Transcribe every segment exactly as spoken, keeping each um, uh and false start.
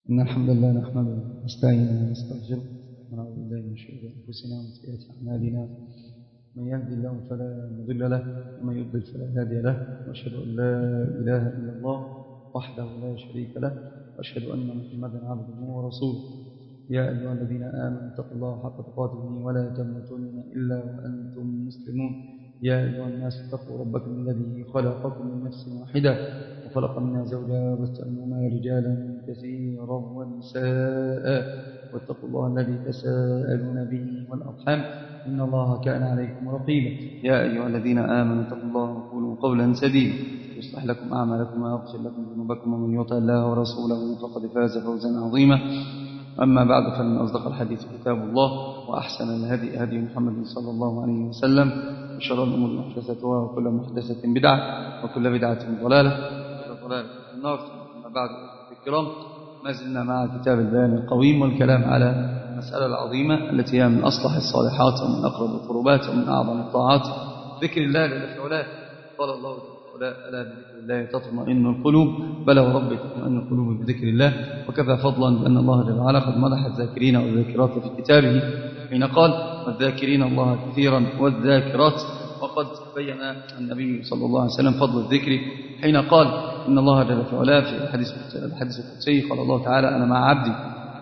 إن الحمد لله نحمده ونستعينه ونستغفره ونعوذ بالله من شرور أنفسنا ومن سيئات أعمالنا. من يهدي الله فلا مضل له ومن يضلل فلا هادي له، وأشهد أن لا إله إلا الله وحده لا شريك له، وأشهد أن محمدا عبده ورسوله. يا أيها الذين آمنوا اتقوا الله حق تقاته ولا تموتن إلا وأنتم مسلمون. يا أيها الناس اتقوا ربكم الذي خلقكم من نفس واحدة وخلق منها زوجها وبث منهما رجالا كثيرا ونساء، واتقوا الله الذي تساءلون به والأرحام إن الله كان عليكم رقيبا. يا أيها الذين آمنوا اتقوا الله وقولوا قولا سديدا يصلح لكم أعمالكم ويغفر لكم ذنوبكم، ومن يطع الله ورسوله فقد فاز فوزا عظيما. أما بعد، فإن أصدق الحديث كتاب الله، وأحسن الهدي هدي محمد صلى الله عليه وسلم، وشر الأمور محدثاتها وكل محدثة بدعة وكل بدعة ضلالة وكل ضلالة في النار. أما بعد الكرام، ما زلنا مع كتاب البيان القويم والكلام على المسألة العظيمة التي هي من أصلح الصالحات ومن أقرب القربات ومن أعظم الطاعات، ذكر الله جل في علاه. قال الله ألا ألا بذكر الله تطمئن القلوب، بلى ورب تطمئن القلوب بذكر الله. وكفى فضلا بأن الله جل وعلا قد مدح الذاكرين والذاكرات في كتابه حين قال والذاكرين الله كثيرا والذاكرات. وقد بين النبي صلى الله عليه وسلم فضل الذكر حين قال إن الله جل وعلا في الحديث القدسي قال الله تعالى أنا مع عبدي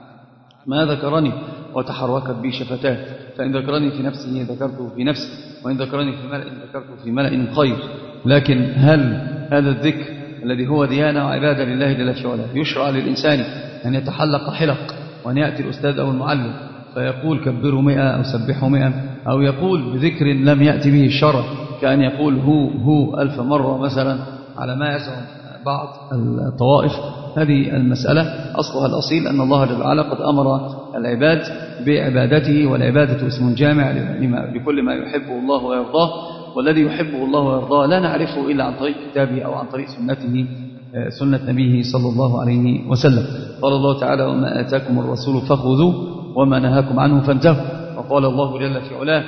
ما ذكرني وتحركت بي شفتاه، فإن ذكرني في نفسه ذكرته في نفسي، وإن ذكرني في ملأ ذكرته في ملأ خير. لكن هل هذا الذكر الذي هو ديانة وعبادة لله جل وعلا يشرع للإنسان أن يتحلق حلق وأن يأتي الأستاذ أو المعلم فيقول كبروا مئة أو سبحوا مئة، أو يقول بذكر لم يأتي به الشرع كأن يقول هو هو ألف مرة مثلا على ما يزعم بعض الطوائف؟ هذه المسألة أصلها الأصيل أن الله جل وعلا قد أمر العباد بعبادته، والعبادة اسم جامع لكل ما يحبه الله ويرضاه، والذي يحبه الله ويرضاه لا نعرفه إلا عن طريق كتابه أو عن طريق سنته سنة نبيه صلى الله عليه وسلم. قال الله تعالى وما آتاكم الرسول فخذوه وما نهاكم عنه فانتهوا. وقال الله جل في علاه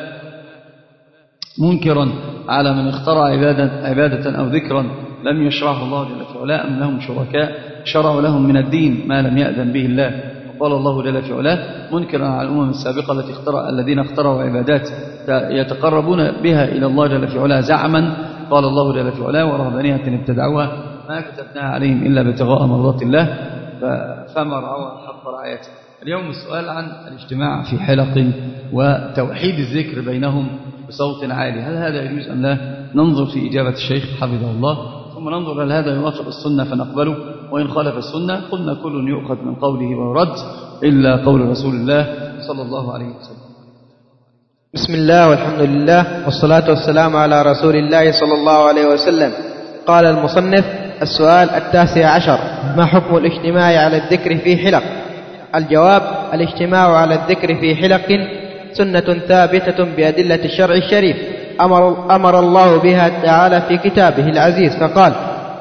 منكرا على من اخترع عبادة, عبادة أو ذكرا لم يشرعه الله جل في علاه أم لهم شركاء شرعوا لهم من الدين ما لم يأذن به الله. وقال الله جل في علاه منكرا على الأمم السابقة التي اخترع الذين اخترعوا عبادات يتقربون بها إلى الله جل في علاه زعما. قال الله جل في علاه ورهبانية ابتدعوها ما كتبناها عليهم إلا ابتغاء مرضات الله فما رعوها حق رعايته. اليوم السؤال عن الاجتماع في حلق وتوحيد الذكر بينهم بصوت عالي، هل هذا يجوز أم لا؟ ننظر في إجابة الشيخ حفظه الله، ثم ننظر هل هذا يوافق السنة فنقبله، وإن خالف السنة قلنا كل يؤخذ من قوله ويرد إلا قول رسول الله صلى الله عليه وسلم. بسم الله والحمد لله والصلاة والسلام على رسول الله صلى الله عليه وسلم. قال المصنف: السؤال التاسع عشر: ما حكم الاجتماع على الذكر في حلق؟ الجواب: الاجتماع على الذكر في حلق سنة ثابتة بأدلة الشرع الشريف أمر, أمر الله بها تعالى في كتابه العزيز فقال: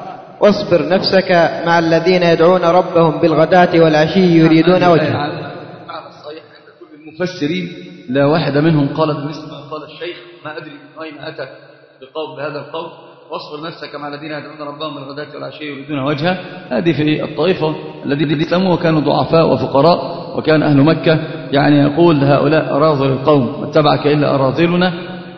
واصبر نفسك مع الذين يدعون ربهم بالغداة والعشي يريدون وجهه. معنى الصحيح عند كل المفسرين لا واحد منهم قال بمثل ما قال الشيخ، ما أدري من أين أتى بقول بهذا القول واصبر نفسك مع الذين يدعون ربهم بالغداة والعشي يريدون وجهه. هذه في الطائفة الذين اسلموا وكانوا ضعفاء وفقراء، وكان أهل مكة يعني يقول هؤلاء أراذل القوم ما اتبعك إلا أراذلنا،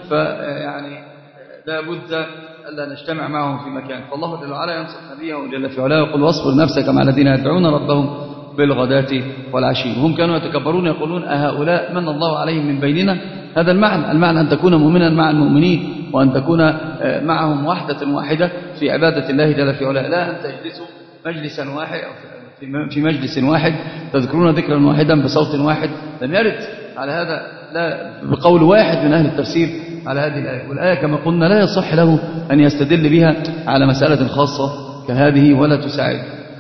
فيعني لا بد ألا نجتمع معهم في مكان. فالله جل وعلا ينصح نبيه جل في علاه ويقول واصبر نفسك مع الذين يدعون ربهم بالغداة والعشي. وهم كانوا يتكبرون يقولون أهؤلاء من الله عليهم من بيننا. هذا المعنى، المعنى أن تكون مؤمنا مع المؤمنين وأن تكون معهم وحدة واحدة في عبادة الله جل في علاه، لا أن تجلسوا مجلسا واحد أو في مجلس واحد تذكرون ذكرا واحدا بصوت واحد. لم يرد على هذا لا بقول واحد من أهل التفسير على هذه الآية، والآية كما قلنا لا يصح له أن يستدل بها على مسألة خاصة كهذه ولا تساعد.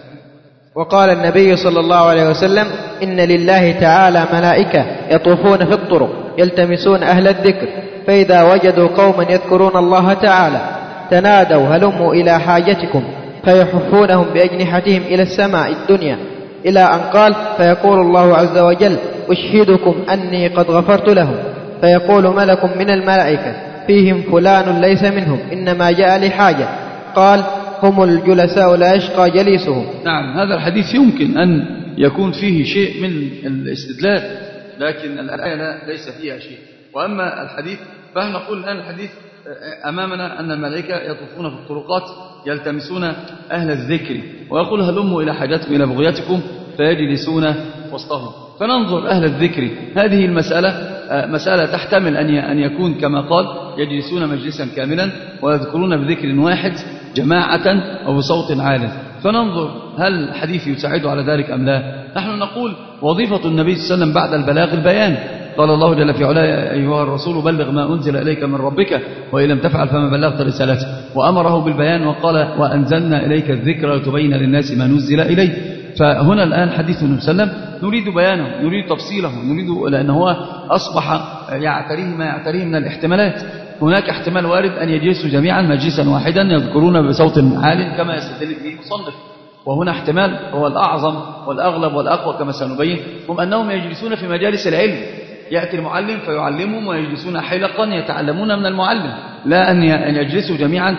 وقال النبي صلى الله عليه وسلم: إن لله تعالى ملائكة يطوفون في الطرق يلتمسون أهل الذكر، فإذا وجدوا قوما يذكرون الله تعالى تنادوا هلموا إلى حاجتكم، فيحفونهم بأجنحتهم إلى السماء الدنيا، إلى أن قال: فيقول الله عز وجل: أشهدكم أني قد غفرت لهم، فيقول ملك من الملائكة: فيهم فلان ليس منهم إنما جاء لحاجة. قال: هم الجلساء لا يشقى جليسهم. نعم، هذا الحديث يمكن أن يكون فيه شيء من الاستدلال، لكن الآية لا ليس فيها شيء. وأما الحديث فنحن نقول الآن الحديث أمامنا أن الملائكة يطوفون في الطرقات يلتمسون أهل الذكر ويقول هلموا إلى حاجاتكم إلى بغيتكم فيجلسون وسطهم. فننظر أهل الذكر، هذه المسألة مسألة تحتمل أن يكون كما قال يجلسون مجلسا كاملا ويذكرون بذكر واحد جماعة أو بصوت عال، فننظر هل الحديث يساعد على ذلك أم لا. نحن نقول وظيفة النبي صلى الله عليه وسلم بعد البلاغ البيان، قال الله جل في علاه أيها الرسول بلغ ما أنزل إليك من ربك وإن لم تفعل فما بلغت رسالته، وأمره بالبيان وقال وأنزلنا إليك الذكر لتبين للناس ما نزل إليه. فهنا الآن حديث النبي صلى الله عليه وسلم نريد بيانه، نريد تفصيله، نريد لأنه هو أصبح يعتريه ما يعتريه من الاحتمالات. هناك احتمال وارد أن يجلسوا جميعا مجلسا واحدا يذكرون بصوت عال كما يستدل به المصنف، وهنا احتمال هو الأعظم والأغلب والأقوى كما سنبين، هم أنهم يجلسون في مجالس العلم، يأتي المعلم فيعلمهم ويجلسون حلقا يتعلمون من المعلم، لا أن يجلسوا جميعا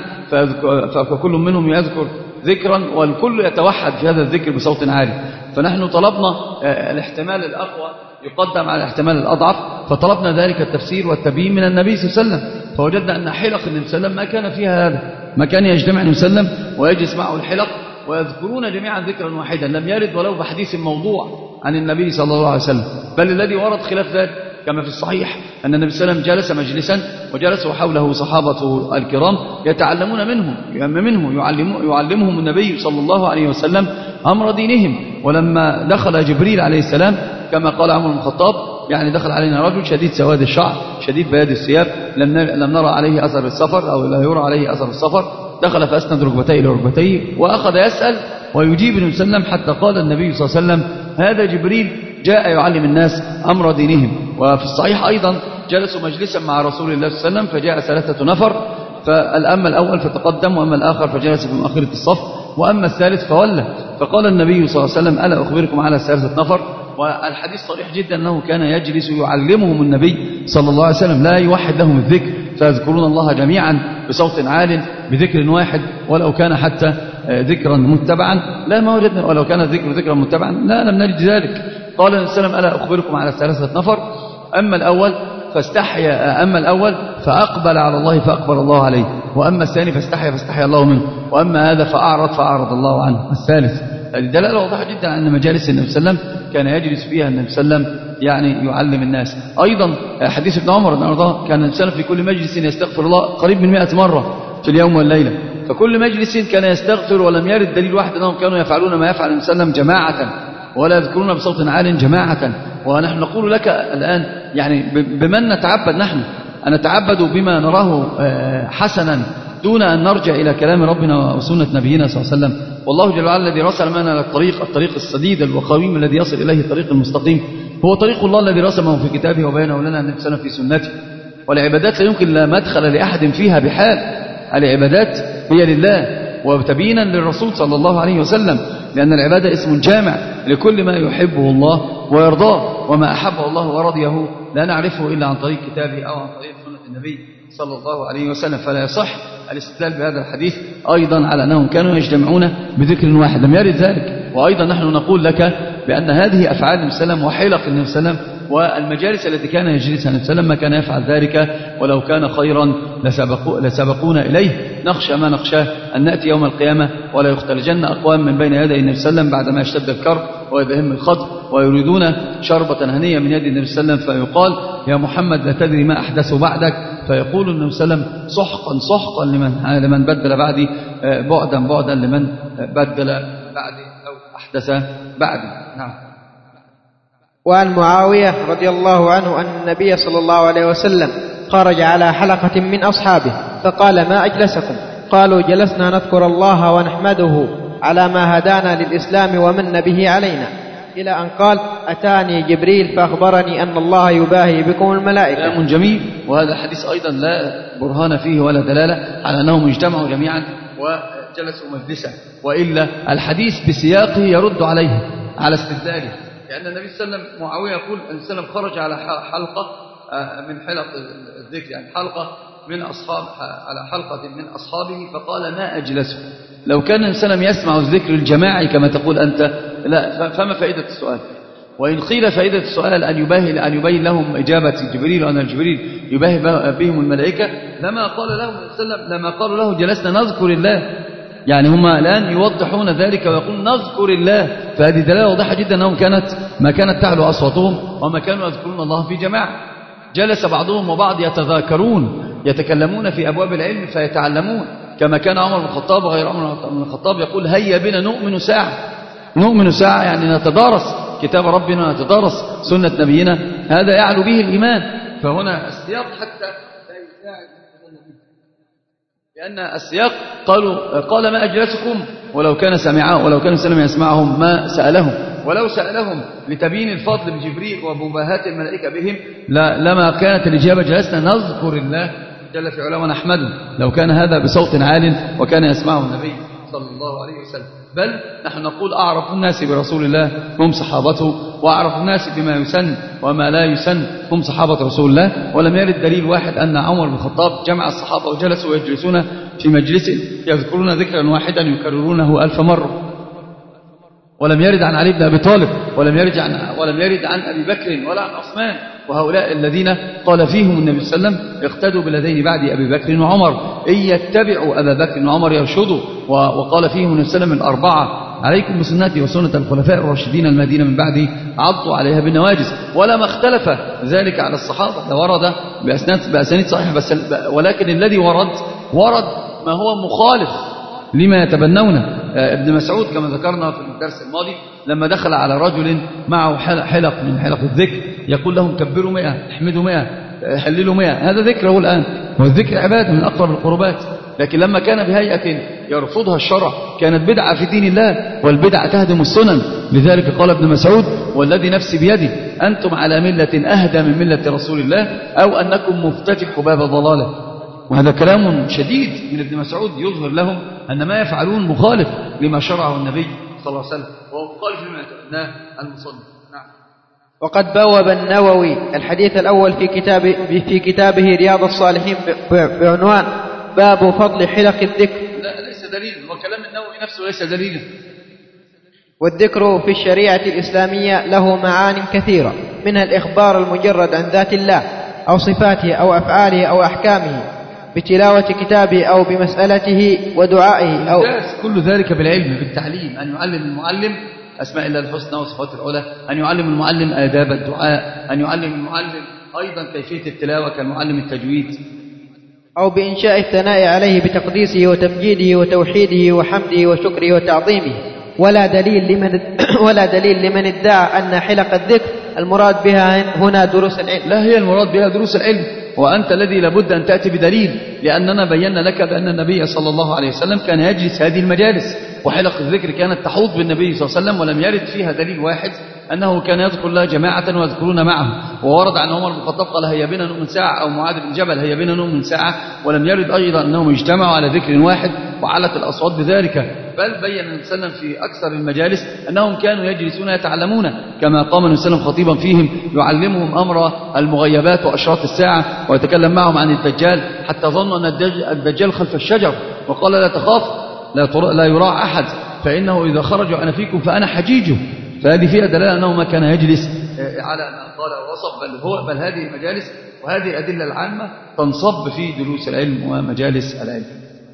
فكل منهم يذكر ذكرا والكل يتوحد في هذا الذكر بصوت عالي. فنحن طلبنا الاحتمال الأقوى يقدم على الاحتمال الأضعف، فطلبنا ذلك التفسير والتبيين من النبي صلى الله عليه وسلم، فوجدنا أن حلق النبي صلى الله عليه وسلم ما كان فيها هذا، ما كان يجتمع النبي صلى الله عليه وسلم ويجلس معه الحلق ويذكرون جميعا ذكرا واحدا، لم يرد ولو بحديث موضوع عن النبي صلى الله عليه وسلم، بل الذي ورد خلاف ذلك كما في الصحيح أن النبي صلى الله عليه وسلم جلس مجلسا وجلسوا حوله صحابة الكرام يتعلمون منه منه يعلم يعلمهم النبي صلى الله عليه وسلم أمر دينهم. ولما دخل جبريل عليه السلام كما قال عمر بن الخطاب يعني دخل علينا رجل شديد سواد الشعر شديد بياض الثياب لم لم نرى عليه أثر السفر أو لا يرى عليه أثر السفر، دخل فأسند ركبتيه إلى ركبتيه وأخذ يسأل ويجيب النبي صلى الله عليه وسلم حتى قال النبي صلى الله عليه وسلم هذا جبريل جاء يعلم الناس أمر دينهم. وفي الصحيح أيضا جلسوا مجلسا مع رسول الله صلى الله عليه وسلم فجاء ثلاثة نفر، فالأما الأول فتقدم وأما الآخر فجلس في مؤخرة الصف وأما الثالث فولى، فقال النبي صلى الله عليه وسلم ألا أخبركم على ثلاثة نفر. والحديث صريح جدا أنه كان يجلس يعلمهم النبي صلى الله عليه وسلم لا يوحد لهم الذكر فيذكرون الله جميعا بصوت عال بذكر واحد ولو كان حتى ذكرا متبعا، لا ما وجدنا ولو كان الذكر ذكرا متبعا لا لم نجد ذلك. قال النبي صلى الله عليه وسلم ألا أخبركم على ثلاثة نفر أما الأول فاستحيا أما الأول فأقبل على الله فأقبل الله عليه، وأما الثاني فاستحيا فاستحيا الله منه، وأما هذا فأعرض فأعرض الله عنه. الثالث الدلالة واضحة جدا أن مجالس النبي صلى الله عليه وسلم كان يجلس فيها النبي صلى الله عليه وسلم يعني يعلم الناس. أيضا حديث ابن عمر رضي الله عنه كان النبي صلى الله عليه وسلم في كل مجلس يستغفر الله قريب من مئة مرة في اليوم والليلة، فكل مجلس كان يستغفر ولم يرد دليل واحد أنهم كانوا يفعلون ما يفعل النبي صلى الله عليه وسلم جماعة ولا يذكرون بصوت عال جماعة. ونحن نقول لك الآن يعني بمن نتعبد، نحن نتعبد بما نراه حسنا دون أن نرجع إلى كلام ربنا وسنة نبينا صلى الله عليه وسلم. والله جل وعلا الذي رسل معنا الطريق الطريق السديد الوقويم الذي يصل إليه الطريق المستقيم هو طريق الله الذي رسمه في كتابه وبينه لنا النبي صلى الله عليه وسلم في سنته. والعبادات لا يمكن لا مدخل لأحد فيها بحال، العبادات هي لله وتبينا للرسول صلى الله عليه وسلم، لأن العبادة اسم جامع لكل ما يحبه الله ويرضاه، وما أحبه الله ورضيه لا نعرفه إلا عن طريق كتابه أو عن طريق سنة النبي صلى الله عليه وسلم. فلا يصح الاستدلال بهذا الحديث أيضا على أنهم كانوا يجتمعون بذكر واحد، لم يرد ذلك. وأيضا نحن نقول لك بأن هذه أفعال النبي صلى الله عليه وسلم وحلق النبي صلى الله عليه وسلم والمجالس التي كان يجلسها النبي صلى الله عليه وسلم ما كان يفعل ذلك، ولو كان خيرا لسبقو لسبقونا إليه. نخشى ما نخشاه أن نأتي يوم القيامة ولا يختلجن أقوام من بين يدي النبي صلى الله عليه وسلم بعدما يشتد الكرب ويذهم الخطر ويريدون شربة هنية من يد النبي صلى الله عليه وسلم، فيقال يا محمد لا تدري ما أحدث بعدك، فيقول النبي صلى الله عليه وسلم سحقا سحقا لمن لمن بدل بعدي، بعدا بعدا لمن بدل بعدي أو أحدث بعدي. نعم. وعن معاوية رضي الله عنه أن النبي صلى الله عليه وسلم خرج على حلقة من أصحابه فقال ما أجلسكم؟ قالوا جلسنا نذكر الله ونحمده على ما هدانا للإسلام ومن به علينا، إلى أن قال أتاني جبريل فأخبرني أن الله يباهي بكم الملائكة. كلام جميل، وهذا الحديث أيضا لا برهان فيه ولا دلالة على أنهم اجتمعوا جميعا وجلسوا مجلسا، وإلا الحديث بسياقه يرد عليه على استدلاله، لأن النبي صلى الله عليه وسلم معاوية يقول أن النبي صلى الله عليه وسلم خرج على حلقة من حلق الذكر، يعني حلقة من أصحاب على حلقة من أصحابه فقال ما أجلسه. لو كان النبي صلى الله عليه وسلم يسمع الذكر الجماعي كما تقول أنت لا فما فائدة السؤال؟ وإن قيل فائدة السؤال أن يباهي أن يبين لهم إجابة جبريل وأن الجبريل يباهي بهم الملائكة لما قال لهم وسلم لما قالوا له جلسنا نذكر الله، يعني هم الآن يوضحون ذلك ويقولون نذكر الله، فهذه دلالة واضحة جدا أنهم كانت ما كانت تعلو أصواتهم وما كانوا يذكرون الله في جماعة. جلس بعضهم وبعض يتذاكرون يتكلمون في أبواب العلم فيتعلمون، كما كان عمر بن الخطاب وغير عمر بن الخطاب يقول هيا بنا نؤمن ساعة، نؤمن ساعة يعني نتدارس كتاب ربنا ونتدارس سنة نبينا، هذا يعلو به الإيمان. فهنا السياق حتى لا يساعد، لأن السياق قالوا قال ما أجلسكم، ولو كان سمعهم ولو كان سلم يسمعهم ما سألهم، ولو سألهم لتبيين الفضل بجبريل ومباهاة الملائكة بهم لا لما كانت الإجابة جلسنا نذكر الله جل في علاه ونحمده، لو كان هذا بصوت عال وكان يسمعه النبي صلى الله عليه وسلم. بل نحن نقول أعرف الناس برسول الله هم صحابته، وأعرف الناس بما يسن وما لا يسن هم صحابة رسول الله. ولم يرد دليل واحد أن عمر بن الخطاب جمع الصحابة وجلسوا ويجلسون في مجلس يذكرون ذكرا واحدا يكررونه ألف مرة. ولم يرد عن علي بن أبي طالب، ولم يرد عن ولم يرد عن أبي بكر ولا عن عثمان، وهؤلاء الذين قال فيهم النبي صلى الله عليه وسلم اقتدوا بالذين بعد أبي بكر وعمر، إن يتبعوا أبا بكر وعمر يرشدوا. وقال فيهم النبي صلى الله عليه وسلم الأربعة عليكم بسنتي وسنة الخلفاء الراشدين المهديين من بعدي عضوا عليها بالنواجذ. ولما اختلف ذلك على الصحابة لورد بأسناد بأسانيد صحيحة، بس ولكن الذي ورد ورد ما هو مخالف لما يتبنونه. ابن مسعود كما ذكرنا في الدرس الماضي لما دخل على رجل معه حلق من حلق الذكر يقول لهم كبروا مئة، احمدوا مئة، حللوا مئة، هذا ذكره الآن، والذكر عبادة من أقرب القربات. لكن لما كان بهيئة يرفضها الشرع كانت بدعة في دين الله، والبدعة تهدم السنن. لذلك قال ابن مسعود والذي نفسي بيدي أنتم على ملة أهدى من ملة رسول الله أو أنكم مفتتحوا باب ضلاله. وهذا كلام شديد من ابن مسعود يظهر لهم أن ما يفعلون مخالف لما شرعه النبي صلى الله عليه وسلم، وهو مخالف لما يتبناه المصنف. نعم. وقد بوب النووي الحديث الأول في كتاب في كتابه رياض الصالحين بعنوان باب فضل حلق الذكر. لا ليس دليلا، وكلام النووي نفسه ليس دليلا. والذكر في الشريعة الإسلامية له معان كثيرة، منها الإخبار المجرد عن ذات الله أو صفاته أو أفعاله أو أحكامه بتلاوة كتابه أو بمسألته ودعائه أو كل ذلك بالعلم بالتعليم، أن يعلم المعلم أسماء الله الحسنى وصفات العلى، أن يعلم المعلم آداب الدعاء، أن يعلم المعلم أيضا كيفية التلاوة كالمعلم التجويد، أو بإنشاء الثناء عليه بتقديسه وتمجيده وتوحيده وحمده وشكره وتعظيمه. ولا دليل لمن ولا دليل لمن ادعى أن حلق الذكر المراد بها هنا دروس العلم. لا، هي المراد بها دروس العلم، وأنت الذي لابد أن تأتي بدليل، لأننا بينا لك بأن النبي صلى الله عليه وسلم كان يجلس هذه المجالس، وحلق الذكر كانت تحوط بالنبي صلى الله عليه وسلم، ولم يرد فيها دليل واحد أنه كان يذكر الله جماعة ويذكرون معه. وورد عن عمر بن الخطاب قال هيا بنا نؤمن ساعة، أو معاذ بن جبل هيا بنا نؤمن ساعة، ولم يرد أيضا أنهم اجتمعوا على ذكر واحد وعلت الأصوات بذلك، بل بين النبي صلى الله عليه وسلم في أكثر المجالس أنهم كانوا يجلسون يتعلمون، كما قام النبي صلى الله عليه وسلم خطيبا فيهم يعلمهم أمر المغيبات وأشراط الساعة، ويتكلم معهم عن الدجال حتى ظنوا أن الدجال خلف الشجر، وقال لا تخاف لا يراع أحد فإنه إذا خرج أنا فيكم فأنا حجيجه. فهذه فيها دلالة أنه ما كان يجلس على ما قال وصف، بل هو بل هذه المجالس وهذه الأدلة العامة تنصب في دروس العلم ومجالس العلم.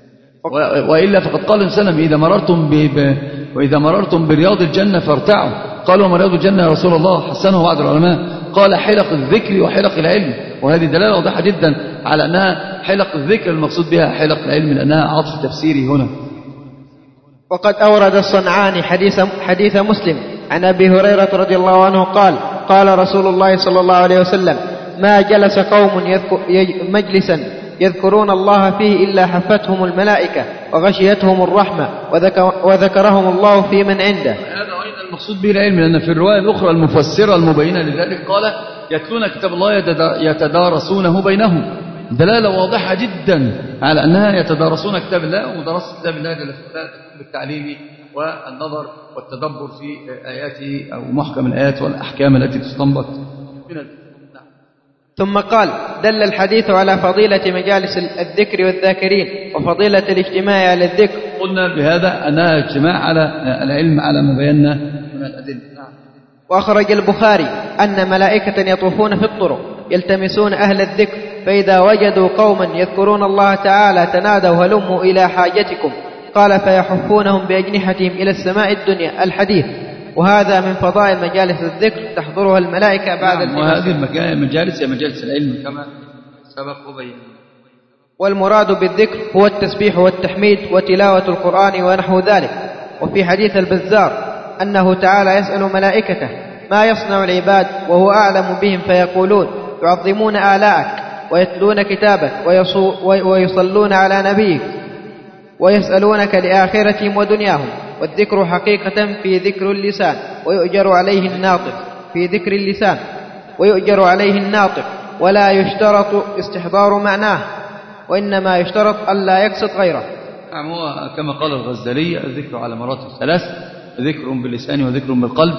وإلا فقد قال النبي إذا مررتم ب... وإذا مررتم برياض الجنة فارتعوا. قالوا وما رياض الجنة يا رسول الله؟ حسنه بعض العلماء قال حلق الذكر وحلق العلم، وهذه دلالة واضحة جدا على أنها حلق الذكر المقصود بها حلق العلم، لأنها عطف تفسيري هنا. وقد أورد الصنعاني حديث, حديث مسلم عن أبي هريرة رضي الله عنه قال قال رسول الله صلى الله عليه وسلم ما جلس قوم يذكر مجلسا يذكرون الله فيه إلا حفتهم الملائكة وغشيتهم الرحمة وذكر وذكرهم الله في من عنده. هذا أيضا المقصود به العلم، لأن في الرواية الأخرى المفسرة المبينة لذلك قال يتلون كتاب الله يتدارسونه بينهم، دلالة واضحة جدا على أنها يتدارسون كتاب الله، ومدرسة كتاب الله جل وعلا بالتعليم والنظر والتدبر في آياته أو محكم الآيات والأحكام التي تستنبط من ثم قال دل الحديث على فضيلة مجالس الذكر والذاكرين وفضيلة الاجتماع على الذكر قلنا بهذا أنها اجتماع على العلم على ما بينا من الأدلة. وأخرج البخاري أن ملائكة يطوفون في الطرق يلتمسون أهل الذكر، فإذا وجدوا قوما يذكرون الله تعالى تنادوا هلموا إلى حاجتكم، قال فيحفونهم بأجنحتهم إلى السماء الدنيا. الحديث. وهذا من فضائل مجالس الذكر تحضرها الملائكة بعد نعم. وهذه المجالس هي مجالس العلم كما سبق وبين. والمراد بالذكر هو التسبيح والتحميد وتلاوة القرآن ونحو ذلك. وفي حديث البزار أنه تعالى يسأل ملائكته ما يصنع العباد وهو أعلم بهم، فيقولون يعظمون آلاءك ويتلون كتابك ويصلون على نبيك ويسألونك لآخرتهم ودنياهم. والذكر حقيقة في ذكر اللسان ويؤجر عليه الناطق في ذكر اللسان ويؤجر عليه الناطق ولا يشترط استحضار معناه، وإنما يشترط ألا يقصد غيره. نعم. هو كما قال الغزالي الذكر على مراتب ثلاث: ذكر باللسان وذكر بالقلب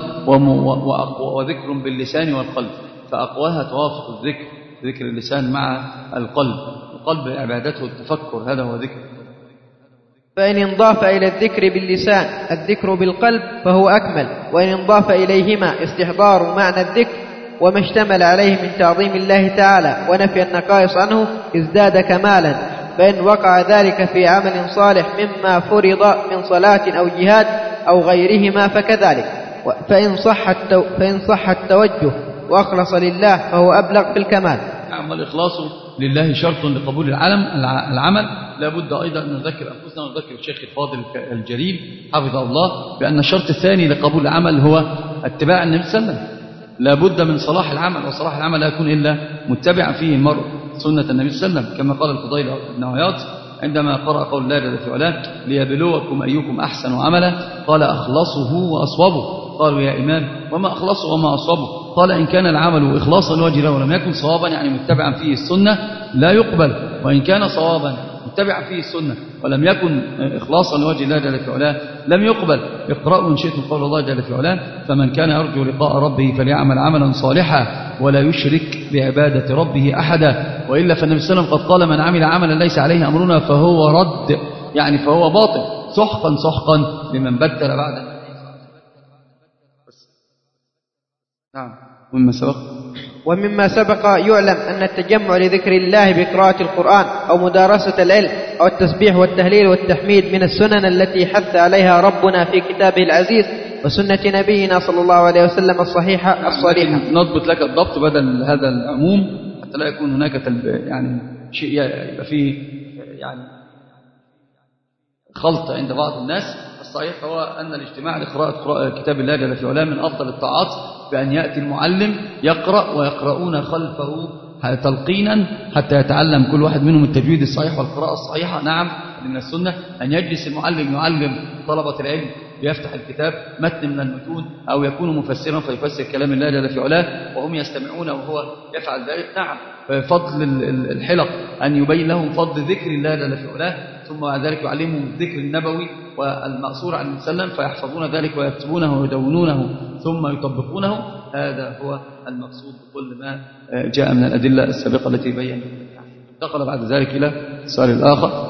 وذكر باللسان والقلب، فأقواها توافق الذكر، ذكر اللسان مع القلب، القلب عبادته التفكر، هذا هو ذكر. فإن انضاف إلى الذكر باللسان الذكر بالقلب فهو أكمل، وإن انضاف إليهما استحضار معنى الذكر وما اشتمل عليه من تعظيم الله تعالى ونفي النقائص عنه ازداد كمالا. فإن وقع ذلك في عمل صالح مما فرض من صلاة أو جهاد أو غيرهما فكذلك. فإن صح التو فإن صح التوجه وأخلص لله فهو أبلغ في الكمال. نعم. والإخلاص لله شرط لقبول العلم العمل. لا بد أيضا أن نذكر أنفسنا ونذكر الشيخ الفاضل الجليل حفظه الله بأن الشرط الثاني لقبول العمل هو اتباع النبي صلى الله عليه وسلم. لا بد من صلاح العمل، وصلاح العمل لا يكون إلا متبعا فيه المرء سنة النبي صلى الله عليه وسلم، كما قال الفضيل بن عياض عندما قرأ قول الله جل في علاه ليبلوكم أيكم أحسن عملا، قال أخلصه وأصوبه. قالوا يا إمام وما أخلصه وما أصوبه؟ قال إن كان العمل إخلاصا لوجه الله ولم يكن صوابا يعني متبعا فيه السنة لا يقبل، وإن كان صوابا متبعا فيه السنة ولم يكن إخلاصا لوجه الله جل في علاه لم يقبل. اقرأوا إن شئتم قول الله جل في علاه فمن كان يرجو لقاء ربه فليعمل عملا صالحا ولا يشرك بعبادة ربه أحدا. وإلا فالنبي صلى الله عليه وسلم قد قال من عمل عملا ليس عليه أمرنا فهو رد، يعني فهو باطل. سحقا سحقا لمن بدل بعد. نعم. ومما سبق ومما سبق يعلم أن التجمع لذكر الله بقراءة القرآن أو مدارسة العلم أو التسبيح والتهليل والتحميد من السنن التي حث عليها ربنا في كتابه العزيز وسنة نبينا صلى الله عليه وسلم الصحيحة الصريحة. نضبط لك الضبط بدل هذا العموم حتى لا يكون هناك تلب... يعني شيء يبقى فيه يعني خلط عند بعض الناس. الصحيح هو أن الاجتماع لقراءة كتاب الله جل في علاه من أفضل الطاعات، بأن يأتي المعلم يقرأ ويقرؤون خلفه تلقينا حتى يتعلم كل واحد منهم التجويد الصحيح والقراءة الصحيحة. نعم. من السنة أن يجلس المعلم يعلم طلبة العلم، يفتح الكتاب متن من المتون أو يكون مفسرا فيفسر كلام الله جل في علاه وهم يستمعون وهو يفعل ذلك. نعم. فضل الحلق أن يبين لهم فضل ذكر الله جل في علاه، ثم بعد ذلك يعلمهم الذكر النبوي والمأثور عن النبي صلى الله عليه وسلم فيحفظون ذلك ويكتبونه ويدونونه ثم يطبقونه. هذا هو المقصود بكل ما جاء من الأدلة السابقة التي بيّنها. انتقل بعد ذلك إلى السؤال الآخر.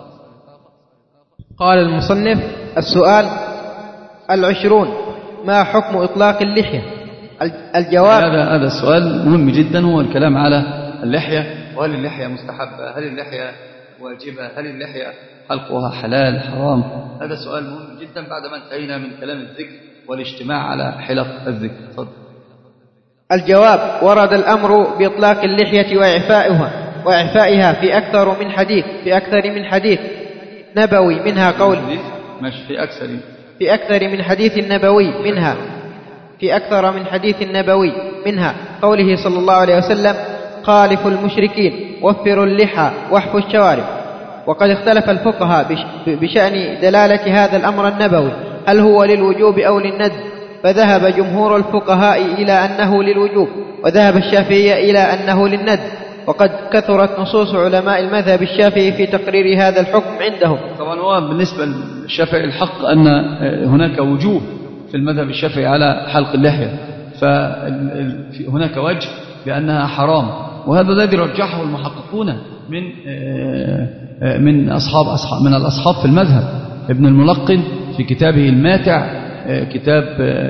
قال المصنف: السؤال العشرون: ما حكم إطلاق اللحية؟ الجواب: هذا هذا السؤال مهم جدا، هو الكلام على اللحية، وهل اللحية مستحبة، هل اللحية واجبة، هل اللحية حلقها حلال حرام. هذا سؤال مهم جدا بعد ما انتهينا من كلام الذكر والاجتماع على حلق الذكر. تفضل. الجواب: ورد الأمر بإطلاق اللحية وإعفائها وإعفائها في أكثر من حديث في أكثر من حديث نبوي منها قول ماشي في أكثر في أكثر من حديث نبوي منها في أكثر من حديث نبوي منها قوله صلى الله عليه وسلم: خالفوا المشركين وفروا اللحى واحفوا الشوارب. وقد اختلف الفقهاء بشأن دلالة هذا الأمر النبوي، هل هو للوجوب أو للندب؟ فذهب جمهور الفقهاء إلى أنه للوجوب، وذهب الشافعية إلى أنه للندب. وقد كثرت نصوص علماء المذهب الشافعي في تقرير هذا الحكم عندهم. طبعا هو بالنسبة للشافعي الحق أن هناك وجوب في المذهب الشافعي على حلق اللحية، فهناك وجه بأنها حرام، وهذا الذي رجحه المحققون من من أصحاب أصحاب من الأصحاب في المذهب. ابن الملقن في كتابه الماتع كتاب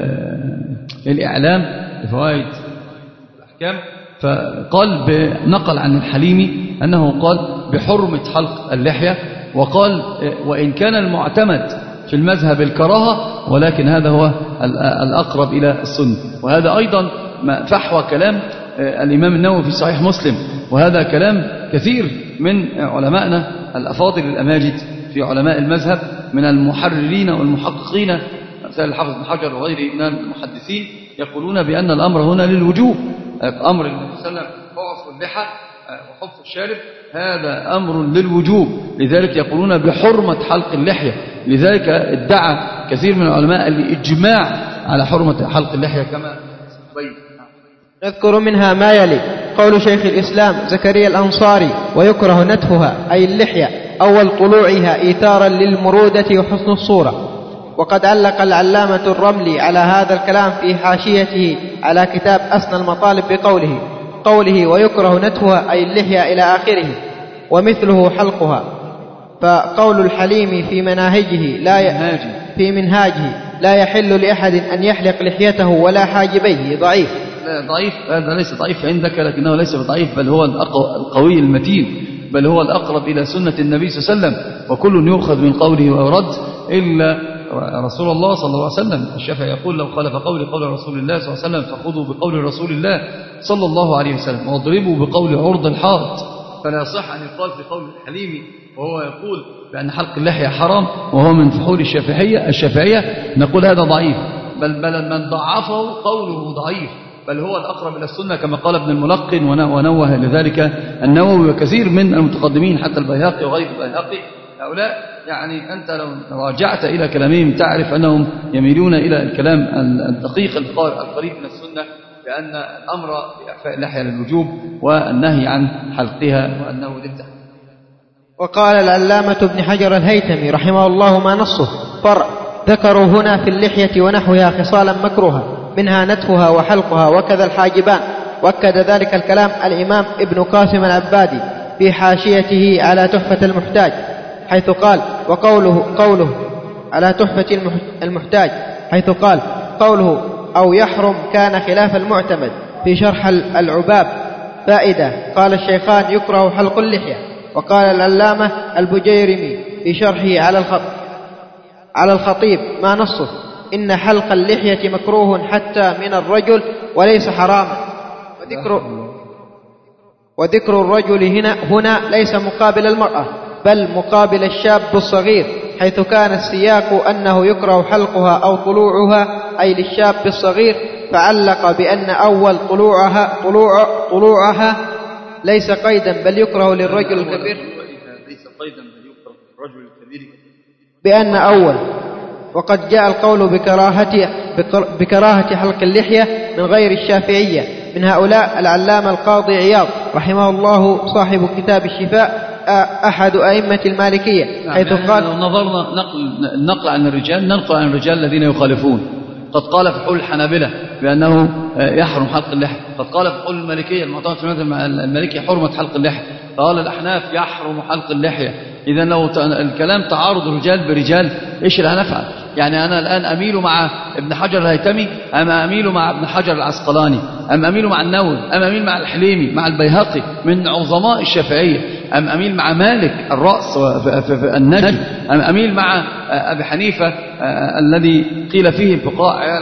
الإعلام بفوائد الأحكام، فقال نقل عن الحليمي أنه قال بحرمة حلق اللحية، وقال وإن كان المعتمد في المذهب الكراهة ولكن هذا هو الأقرب إلى السنة. وهذا أيضا فحوى كلام الإمام النووي في صحيح مسلم، وهذا كلام كثير من علمائنا الأفاضل الأماجد في علماء المذهب من المحررين والمحققين مثل الحافظ بن حجر وغيره من المحدثين، يقولون بأن الأمر هنا للوجوب. أمر النبي صلى الله عليه وسلم بعث اللحى وحف الشارب هذا أمر للوجوب، لذلك يقولون بحرمة حلق اللحية. لذلك ادعى كثير من العلماء الإجماع على حرمة حلق اللحية كما بين. نذكر منها ما يلي: قول شيخ الإسلام زكريا الأنصاري: ويكره نتفها أي اللحية أول طلوعها إيثارا للمرودة وحسن الصورة. وقد علق العلامة الرملي على هذا الكلام في حاشيته على كتاب أسنى المطالب بقوله قوله ويكره نتفها أي اللحية إلى آخره، ومثله حلقها. فقول الحليم في مناهجه لا ي... في منهاجه لا يحل لأحد أن يحلق لحيته ولا حاجبيه ضعيف. ضعيف هذا ليس ضعيف عندك، لكنه ليس بضعيف، بل هو القوي المتين، بل هو الأقرب إلى سنة النبي صلى الله عليه وسلم، وكل يؤخذ من قوله ويرد إلا رسول الله صلى الله عليه وسلم. الشافعي يقول: لو خالف قولي قول رسول الله صلى الله عليه وسلم فخذوا بقول رسول الله صلى الله عليه وسلم واضربوا بقول عرض الحائط. فلا يصح أن يقال في قول الحليمي وهو يقول بأن حلق اللحية حرام وهو من فحول الشافعية الشافعية نقول هذا ضعيف، بل بل من ضعفه قوله ضعيف، بل هو الأقرب إلى السنة كما قال ابن الملقن ونوه لذلك النووي وكثير من المتقدمين حتى البيهقي وغير البيهقي. هؤلاء يعني أنت لو راجعت إلى كلامهم تعرف أنهم يميلون إلى الكلام الدقيق القريب من السنة، بأن الأمر بإعفاء اللحية للوجوب والنهي عن حلقها وأنه للتحريم. وقال العلامة ابن حجر الهيثمي رحمه الله: ما نصه فرع ذكروا هنا في اللحية ونحوها خصالا مكروها منها نتفها وحلقها وكذا الحاجبان. وأكد ذلك الكلام الإمام ابن قاسم العبادي في حاشيته على تحفة المحتاج، حيث قال وقوله قوله على تحفة المحتاج حيث قال قوله أو يحرم كان خلاف المعتمد في شرح العباب. فائدة: قال الشيخان يكره حلق اللحية. وقال العلامة البجيرمي في شرحه على الخط على الخطيب: ما نصه إن حلق اللحية مكروه حتى من الرجل وليس حراما. وذكر وذكر الرجل هنا هنا ليس مقابل المرأة بل مقابل الشاب الصغير، حيث كان السياق أنه يكره حلقها أو طلوعها أي للشاب الصغير، فعلق بأن أول طلوعها طلوع طلوعها ليس قيدا بل يكره للرجل الكبير ليس قيدا بل يكره للرجل الكبير بأن أول. وقد جاء القول بكراهة بكراهة حلق اللحية من غير الشافعية، من هؤلاء العلامة القاضي عياض رحمه الله صاحب كتاب الشفاء أحد أئمة المالكية، حيث قال: لو نظرنا نقل النقل عن الرجال ننقل عن الرجال الذين يخالفون. قد قال في حول الحنابلة بأنه يحرم حلق اللحية، قد قال في حول المالكية المعتمد في المذهب المالكي حرمة حلق اللحية، قال الأحناف يحرم حلق اللحية. إذا لو الكلام تعارض الرجال برجال إيش اللي هنفعل؟ يعني أنا الآن أميل مع ابن حجر الهيثمي أم أميل مع ابن حجر العسقلاني أم أميل مع النووي أم أميل مع الحليمي مع البيهقي من عظماء الشافعية أم أميل مع مالك الرأس في النجم أم أميل مع أبي حنيفة الذي قيل فيه الفقهاء.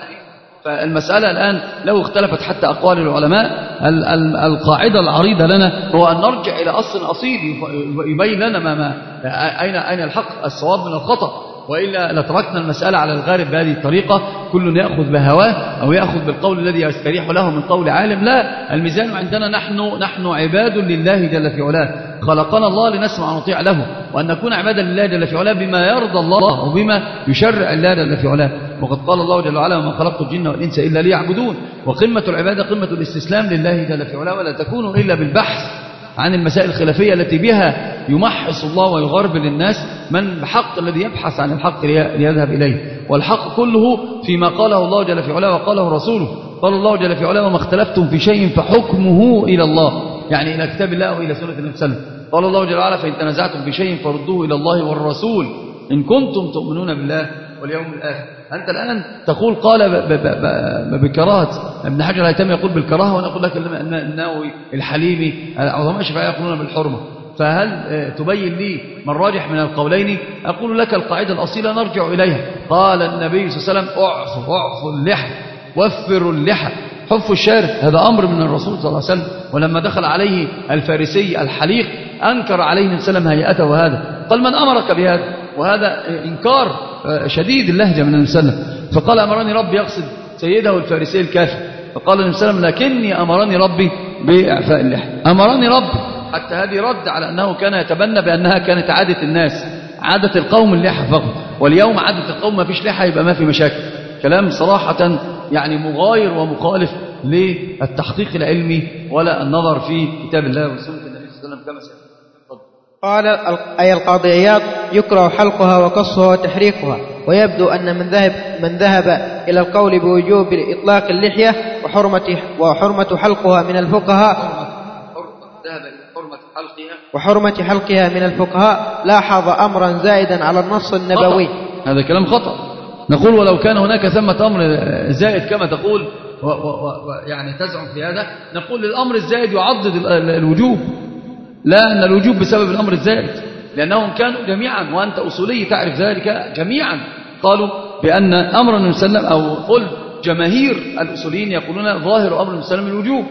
فالمسألة الآن لو اختلفت حتى أقوال العلماء، القاعدة العريضة لنا هو أن نرجع إلى أصل أصيل يبين لنا ما ما أين أين الحق الصواب من الخطأ، وإلا لتركنا المسألة على الغالب بهذه الطريقة، كل يأخذ بهواه أو يأخذ بالقول الذي يستريح له من قول عالم. لا، الميزان عندنا نحن نحن عباد لله جل في علاه، خلقنا الله لنسمع ونطيع له، وأن نكون عبادا لله جل في علاه بما يرضى الله وبما يشرع الله جل في علاه. وقد قال الله جل وعلا: وما خلقت الجن والإنس إلا ليعبدون. وقمة العبادة قمة الاستسلام لله جل في علاه، ولا تكون إلا بالبحث عن المسائل الخلافية التي بها يمحص الله ويغربل الناس من بحق الذي يبحث عن الحق ليذهب إليه. والحق كله فيما قاله الله جل في علاه وقاله رسوله. قال الله جل في علاه: وما اختلفتم في شيء فحكمه إلى الله، يعني إلى كتاب الله وإلى سنة النبي صلى الله عليه وسلم. قال الله جل وعلا: فإن تنازعتم في شيء فردوه إلى الله والرسول إن كنتم تؤمنون بالله واليوم الآخر. أنت الآن تقول قال بكراهة، ابن حجر الهيثمي يقول بالكراهة، وأنا أقول لك النووي الحليمي عظماء الشافعية يقولون بالحرمة. فهل تبين لي من راجح من القولين؟ أقول لك القاعدة الأصيلة نرجع إليها. قال النبي صلى الله عليه وسلم اعفوا اعفوا اللحى وفروا اللحى، حفوا الشارب، هذا أمر من الرسول صلى الله عليه وسلم. ولما دخل عليه الفارسي الحليق أنكر عليه النبي صلى الله عليه وسلم هيئته وهذا، قال من أمرك بهذا؟ وهذا إنكار شديد اللهجة من النبي صلى الله عليه وسلم. فقال أمرني ربي، يقصد سيده الفارسي الكافر. فقال النبي صلى الله عليه وسلم لكني أمرني ربي بإعفاء اللحى، أمرني ربي. حتى هذه رد على أنه كان يتبنى بأنها كانت عادة الناس، عادة القوم اللحى فقط، واليوم عادة القوم ما فيش لحى يبقى ما في مشاكل. كلام صراحة يعني مغاير ومخالف للتحقيق العلمي ولا النظر في كتاب الله وسنة النبي صلى الله عليه وسلم كما سيأتي. قال أي القاضي عياض يكره حلقها وقصها وتحريقها، ويبدو أن من ذهب من ذهب إلى القول بوجوب إطلاق اللحية وحرمة وحرمة حلقها من الفقهاء ذهب إلى حرمة حلقها وحرمة حلقها من الفقهاء لاحظ أمرا زائدا على النص النبوي. خطأ. هذا كلام خطأ. نقول ولو كان هناك ثمة أمر زائد كما تقول ويعني تزعم في هذا، نقول الأمر الزائد يعضد الوجوب، لا أن الوجوب بسبب الأمر الزائد، لأنهم كانوا جميعا، وأنت أصولي تعرف ذلك، جميعا قالوا بأن أمر النبي صلى الله عليه وسلم، أو قل جماهير الأصوليين يقولون ظاهر أمر النبي صلى الله عليه وسلم الوجوب،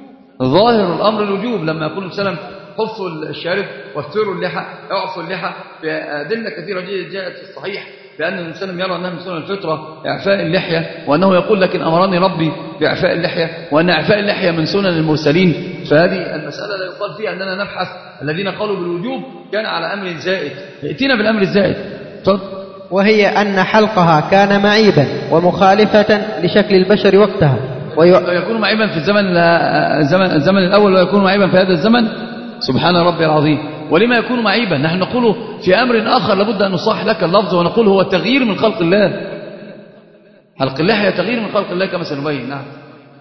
ظاهر الأمر الوجوب. لما يقول النبي صلى الله عليه وسلم حفوا الشارب وفروا اللحى اعفوا اللحى، بأدلة كثيرة جاءت في الصحيح بأن النبي صلى الله عليه وسلم يرى أنها من سنن الفطرة إعفاء اللحية، وأنه يقول لكن أمرني ربي بإعفاء اللحية، وأن إعفاء اللحية من سنن المرسلين. فهذه المسألة لا يقال فيها أننا نبحث الذين قالوا بالوجوب كان على أمر زائد، ائتنا بالأمر الزائد. طب. وهي أن حلقها كان معيبا ومخالفة لشكل البشر وقتها، ويكون معيبا في الزمن الزمن, الزمن الأول ويكون معيبا في هذا الزمن. سبحان ربي العظيم. ولما يكون معيبا؟ نحن نقول في أمر آخر لابد أن نصحح لك اللفظ، ونقول هو التغيير من خلق الله. حلق اللحية تغيير من خلق الله كما سنبين. نعم.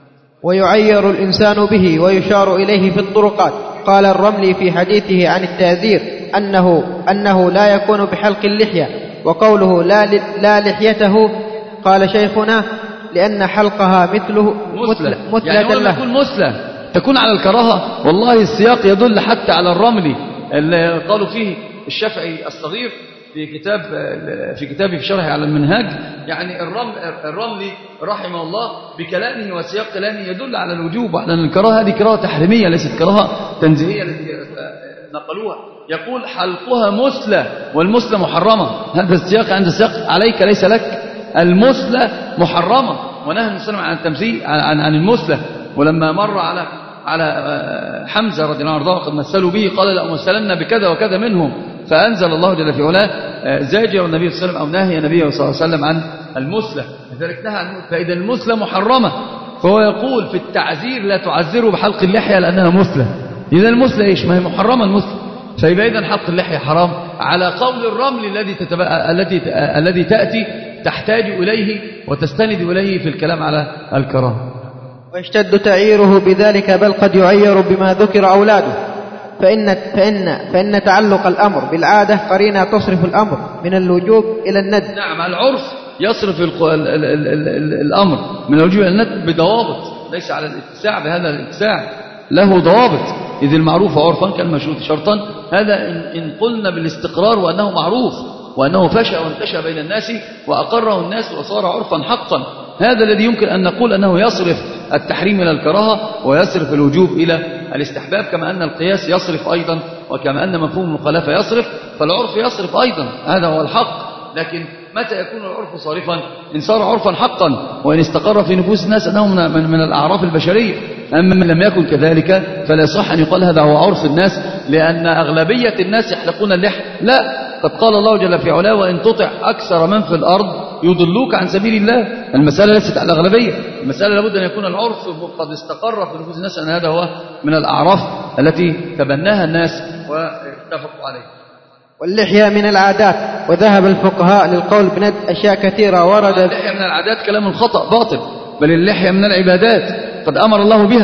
ويعير الإنسان به ويشار إليه في الطرقات. قال الرملي في حديثه عن التعذير أنه, أنه لا يكون بحلق اللحية، وقوله لا, لا لحيته قال شيخنا لأن حلقها مثله مثلة, مثلة يعني هو يكون مثلة تكون على الكراهة. والله السياق يدل حتى على الرملي اللي قالوا فيه الشافعي الصغير في كتاب في كتابه في شرحه على المنهاج، يعني الرمل الرملي رحمه الله بكلامه وسياق كلامه يدل على الوجوب وعلى أن الكراهة هذه كراهة تحريمية ليست كراهة تنزيهية التي نقلوها. يقول حلقها مثلة والمثلة محرمة. هذا السياق عند السياق عليك ليس لك. المثلة محرمة، ونهى النبي صلى الله عليه وسلم عن التمثيل عن عن المثلة. ولما مر على على حمزة رضي الله عنه قد مثلوا به قال لأمثلن بكذا وكذا منهم، فأنزل الله جل في علاه زاجر النبي صلى الله عليه وسلم أو نهي النبي صلى الله عليه وسلم عن المثلة، لذلك نهى عن. فإذا المثلة محرمة، فهو يقول في التعزير لا تعزروا بحلق اللحية لأنها مثلة. إذا المثلة إيش؟ ما هي محرمة المثلة. فيبقى إذن حلق اللحية حرام على قول الرمل الذي تتبقى الذي الذي تأتي تحتاج إليه وتستند إليه في الكلام على الكراهة. ويشتد تعييره بذلك، بل قد يعير بما ذكر أولاده، فإن, فإن, فإن تعلق الأمر بالعادة قرينة تصرف الأمر من الوجوب إلى الند. نعم، العرف يصرف ال ال ال ال ال الأمر من الوجوب إلى الند بضوابط، ليس على الاتساع بهذا الاتساع، له ضوابط. إذ المعروف عرفا كالمشروط شرطا. هذا إن قلنا بالاستقرار وأنه معروف وأنه فشى وانتشى بين الناس وأقره الناس وصار عرفا حقا، هذا الذي يمكن أن نقول أنه يصرف التحريم إلى الكراهة ويصرف الوجوب إلى الاستحباب، كما أن القياس يصرف أيضا، وكما أن مفهوم المخالفة يصرف، فالعرف يصرف أيضا. هذا هو الحق. لكن متى يكون العرف صارفا؟ إن صار عرفا حقا وإن استقر في نفوس الناس أنه من, من, من الأعراف البشرية. أما من لم يكن كذلك فلا يصح أن يقال هذا هو عرف الناس، لأن أغلبية الناس يحلقون اللحى. لا، قد قال الله جل في علاه وإن تطع أكثر من في الأرض يضلوك عن سبيل الله. المسألة ليست على الأغلبية، المسألة لابد أن يكون العرف قد استقر في نفوس الناس أن هذا هو من الأعراف التي تبناها الناس واتفقوا عليه. واللحية من العادات، وذهب الفقهاء للقول بند أشياء كثيرة وردت. اللحية من العادات كلام خطأ باطل، بل اللحية من العبادات قد أمر الله بها،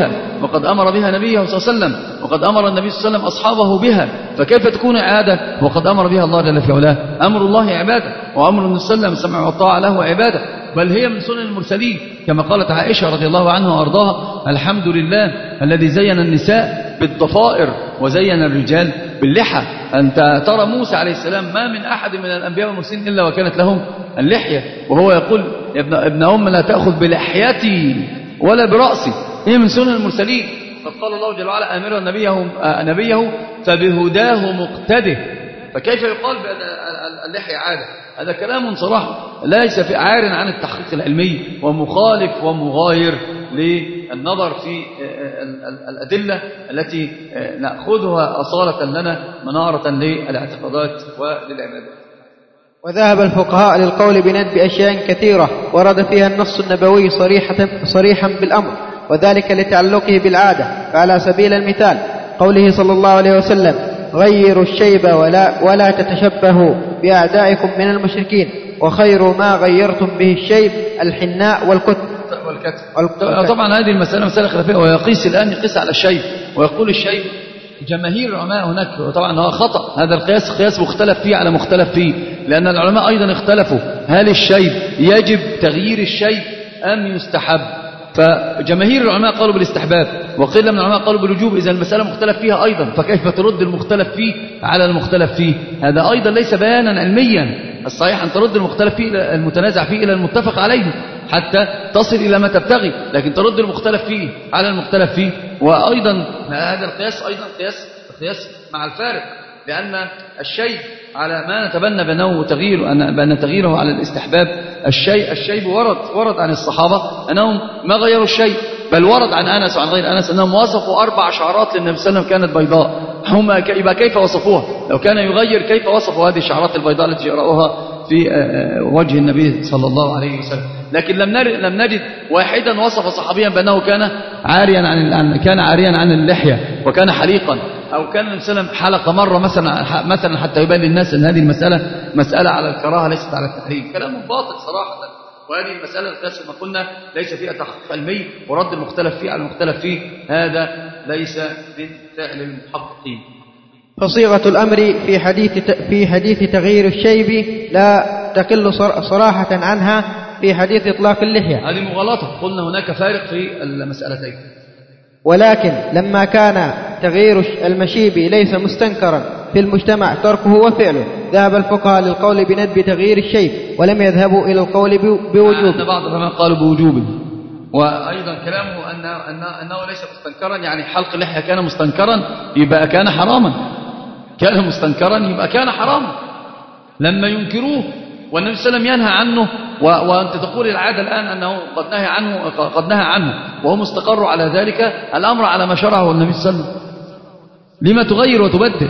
وقد أمر بها نبيه صلى الله عليه وسلم، وقد أمر النبي صلى الله عليه وسلم أصحابه بها، فكيف تكون عادة وقد أمر بها الله جل في علاه؟ أمر الله عبادة، وأمر النبي صلى الله عليه وسلم السمع والطاعة له عبادة، بل هي من سنن المرسلين كما قالت عائشة رضي الله عنها وأرضاها: الحمد لله الذي زين النساء بالضفائر وزين الرجال باللحى. أنت ترى موسى عليه السلام ما من أحد من الأنبياء والمرسلين إلا وكانت لهم اللحية، وهو يقول: يا ابن, ابن أم لا تأخذ بلحيتي ولا برأسي، هي من سنن المرسلين. قد قال الله جل وعلا آمرا نبيه, نبيه فبهداه مقتده، فكيف يقال بأن اللحية عادة؟ هذا كلام صراحة ليس في عار عن التحقيق العلمي، ومخالف ومغاير للنظر في الأدلة التي نأخذها أصالة لنا منارة للاعتقادات وللعبادات. وذهب الفقهاء للقول بندب أشياء كثيرة ورد فيها النص النبوي صريحة صريحا بالأمر، وذلك لتعلقه بالعادة. فعلى سبيل المثال قوله صلى الله عليه وسلم: غيروا الشيب ولا, ولا تتشبهوا بأعدائكم من المشركين، وخير ما غيرتم به الشيب الحناء والكتب والكتب. طبعا هذه المسألة مسألة خلافية، ويقيس الآن يقيس على الشيب ويقول الشيب. جماهير العلماء هناك طبعا هو خطأ، هذا القياس قياس مختلف فيه على مختلف فيه، لأن العلماء أيضا اختلفوا هل الشيب يجب تغيير الشيب أم يستحب. فجماهير العلماء قالوا بالاستحباب، وقيل من العلماء قالوا بالوجوب. إذا المسألة مختلف فيها أيضا، فكيف ترد المختلف فيه على المختلف فيه؟ هذا أيضا ليس بيانا علميا. الصحيح أن ترد المختلف فيه المتنازع فيه إلى المتفق عليه حتى تصل إلى ما تبتغي، لكن ترد المختلف فيه على المختلف فيه. وأيضا هذا القياس أيضا قياس قياس مع الفارق، لأن الشيء على ما نتبنى بأنه تغيير بأن تغييره على الاستحباب. الشيء الشيء ورد ورد عن الصحابة أنهم ما غيروا الشيء، بل ورد عن أنس وعن غير أنس أنهم وصفوا أربع شعرات للنبي صلى الله عليه وسلم كانت بيضاء. هم يبقى كيف وصفوها؟ لو كان يغير كيف وصفوا هذه الشعرات البيضاء التي يرأوها في وجه النبي صلى الله عليه وسلم؟ لكن لم لم نجد واحدا وصف صحابيا بأنه كان عاريا عن كان عاريا عن اللحية وكان حليقا، أو كان النبي صلى الله عليه وسلم حلق مرة مثلا مثلا حتى يبين للناس أن هذه المسألة مسألة على الكراهة ليست على التحريم. كلام باطل صراحة. وهذه المسألة القياس كما قلنا ليس فيها تحقيق علمي، ورد المختلف فيه على المختلف فيه هذا ليس من فعل المحققين. فصيغة الأمر في حديث في حديث تغيير الشيب لا تقل صراحة عنها في حديث إطلاق اللحية. هذه مغالطة، قلنا هناك فارق في المسألتين. ولكن لما كان تغيير المشيب ليس مستنكرا في المجتمع تركه وفعله، ذهب الفقهاء للقول بندب تغيير الشيب ولم يذهبوا إلى القول بوجوبه. أن بعض العلماء قالوا بوجوبه. وأيضا كلامه أن أنه ليس مستنكرا، يعني حلق اللحية كان مستنكرا يبقى كان حراما، كان مستنكرا يبقى كان حراما لما ينكروه والنبي صلى الله عليه وسلم ينهى عنه. وأنت تقول العادة الآن أنه قد نهى عنه قد نهى عنه وهم استقروا على ذلك. الأمر على ما شرعه النبي صلى الله عليه وسلم، لما تغير وتبدل؟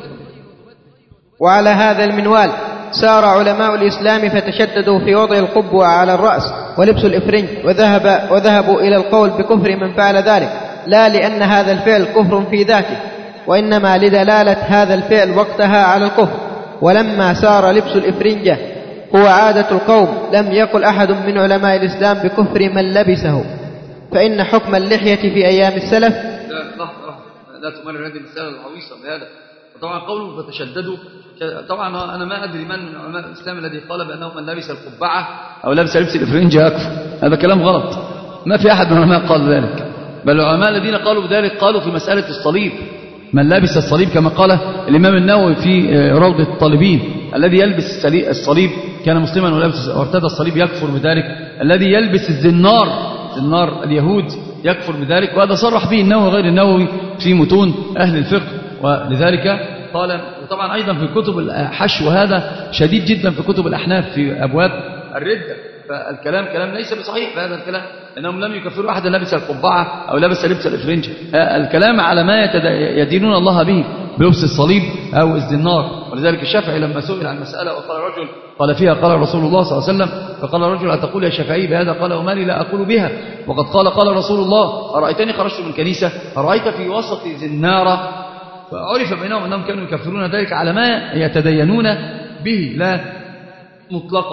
وعلى هذا المنوال سار علماء الإسلام فتشددوا في وضع القبعة على الرأس ولبس الإفرنج، وذهب وذهبوا إلى القول بكفر من فعل ذلك، لا لأن هذا الفعل كفر في ذاته، وإنما لدلالة هذا الفعل وقتها على الكفر. ولما سار لبس الإفرنجة هو عادة القوم لم يقل أحد من علماء الإسلام بكفر من لبسه، فإن حكم اللحية في أيام السلف لا لا لا تمرر هذه المسألة العويصة بهذا. وطبعا قوله فتشددوا، طبعا أنا ما أدري من من علماء الإسلام الذي قال بأنه من لبس القبعة أو لبس لبس الإفرنجة يكفر. هذا كلام غلط، ما في أحد من العلماء قال ذلك، بل العلماء الذين قالوا بذلك قالوا في مسألة الصليب، من لبس الصليب كما قال الإمام النووي في روضة الطالبين: الذي يلبس الصليب كان مسلما ولبس وارتدى الصليب يكفر بذلك، الذي يلبس الزنار زنار اليهود يكفر بذلك. وهذا صرح به النووي غير النووي في متون أهل الفقه. ولذلك قال. وطبعا أيضا في كتب الحشو هذا شديد جدا في كتب الأحناف في أبواب الردة. فالكلام كلام ليس بصحيح في هذا الكلام، إنهم لم يكفروا أحدا لبس القبعة أو لبس لبس الإفرنج. الكلام على ما يدينون الله به بلبس الصليب أو الزنار. ولذلك الشافعي لما سئل عن مسألة وقال رجل قال فيها قال رسول الله صلى الله عليه وسلم، فقال رجل: أتقول يا شافعي بهذا؟ قال: وما لي لا أقول بها، وقد قال قال رسول الله: أرأيتني خرجت من كنيسة أرأيت في وسط زنارة. فعرف بينهم أنهم كانوا يكفرون ذلك على ما يتدينون به لا مطلقا.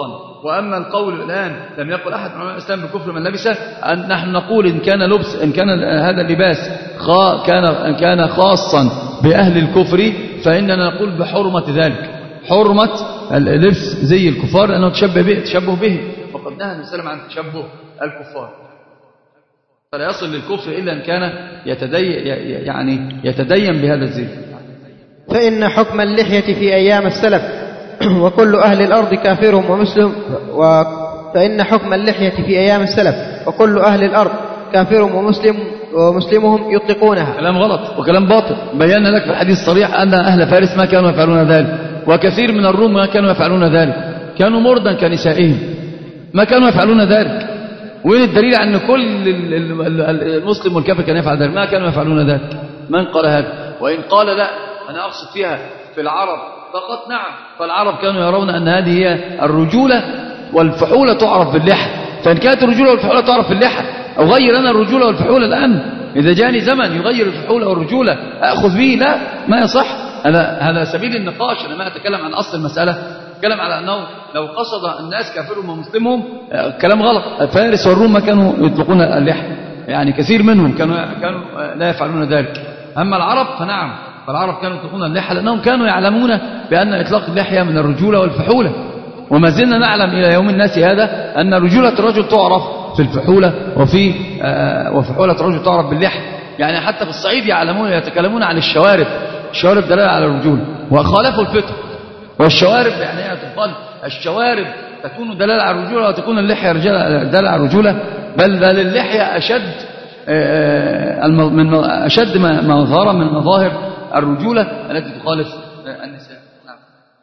وأما القول الآن لم يقل أحد من علماء الإسلام بكفر من لبسه، أن نحن نقول إن كان لبس إن كان هذا اللباس كان كان خاصا بأهل الكفر فإننا نقول بحرمة ذلك، حرمة اللبس زي الكفار لأنه تشبه به تشبه به وقد نهى النبي صلى الله عليه وسلم عن تشبه الكفار، فلا يصل للكفر إلا إن كان يتدين يعني يتدين بهذا الزي. فإن حكم اللحية في أيام السلف وكل أهل الأرض كافرهم ومسلم و... فإن حكم اللحية في أيام السلف وكل أهل الأرض كافرهم ومسلم ومسلمهم يطلقونها. كلام غلط وكلام باطل. بينا لك في الحديث الصريح أن أهل فارس ما كانوا يفعلون ذلك، وكثير من الروم ما كانوا يفعلون ذلك، كانوا مردا كنسائهم ما كانوا يفعلون ذلك. وين الدليل أن كل المسلم والكافر كان يفعل ذلك؟ ما كانوا يفعلون ذلك. من قال هذا؟ وإن قال لا أنا أقصد فيها في العرب فقط، نعم، فالعرب كانوا يرون أن هذه هي الرجولة والفحولة تعرف باللحى، فإن كانت الرجولة والفحولة تعرف باللحى أغير أنا الرجولة والفحولة الآن؟ إذا جاني زمن يغير الفحولة والرجولة أخذ به؟ لا، ما يصح. هذا هذا سبيل النقاش. أنا ما أتكلم عن أصل المسألة، أتكلم على أنه لو قصد الناس كافرهم ومسلمهم كلام غلط. فارس والروم ما كانوا يطلقون اللحى، يعني كثير منهم كانوا كانوا لا يفعلون ذلك. أما العرب فنعم، فالعرب كانوا يطلقون اللحى لأنهم كانوا يعلمون بأن إطلاق اللحية من الرجولة والفحولة، وما زلنا نعلم إلى يوم الناس هذا أن رجولة الرجل تعرف في الفحولة وفي آه وفحولة الرجل تعرف باللحية. يعني حتى في الصعيد يعلمون يتكلمون عن الشوارب، الشوارب دلالة على الرجولة وخالفوا الفطر. والشوارب يعني تقال الشوارب تكون دلالة على الرجولة وتكون اللحية دلالة على الرجولة، بل بل اللحية أشد آه من أشد مظاهر من مظاهر الرجولة التي تخالف النساء. نعم.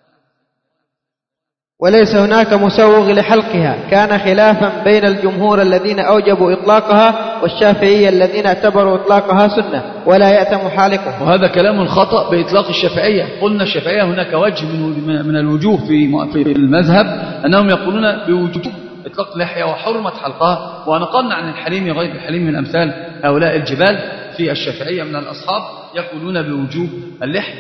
وليس هناك مسوغ لحلقها، كان خلافا بين الجمهور الذين أوجبوا إطلاقها والشافعية الذين اعتبروا إطلاقها سنة ولا يأتم حالقه. وهذا كلام خطأ بإطلاق الشافعية. قلنا الشافعية هناك وجه من من الوجوه في في المذهب أنهم يقولون بوجوب إطلاق اللحية وحرمة حلقها، ونقلنا عن الحليم غير الحليم من أمثال هؤلاء الجبال في الشافعية من الأصحاب يقولون بوجوب اللحية.